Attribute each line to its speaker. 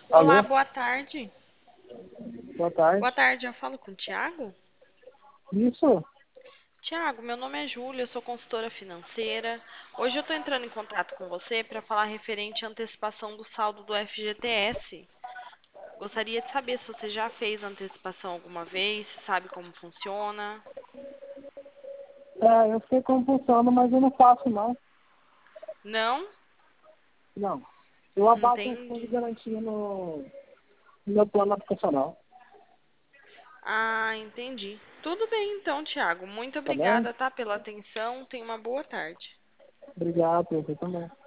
Speaker 1: Olá,
Speaker 2: Alô,
Speaker 1: boa tarde.
Speaker 2: boa tarde.
Speaker 1: Boa tarde, eu falo com o Tiago?
Speaker 2: Isso,
Speaker 1: Tiago, meu nome é Júlia, eu sou consultora financeira. Hoje eu estou entrando em contato com você para falar referente à antecipação do saldo do FGTS. Gostaria de saber se você já fez antecipação alguma vez, se sabe como funciona.
Speaker 2: eu sei como funciona, mas eu não faço não.
Speaker 1: Não?
Speaker 2: Não. Eu abato um fundo de
Speaker 1: Entendi.
Speaker 2: garantia no meu plano habitacional,
Speaker 1: Ah, entendi. Tudo bem então, Tiago. Muito
Speaker 2: tá bem?
Speaker 1: obrigada, tá, pela atenção. Tenha uma boa tarde.
Speaker 2: Obrigado, você também.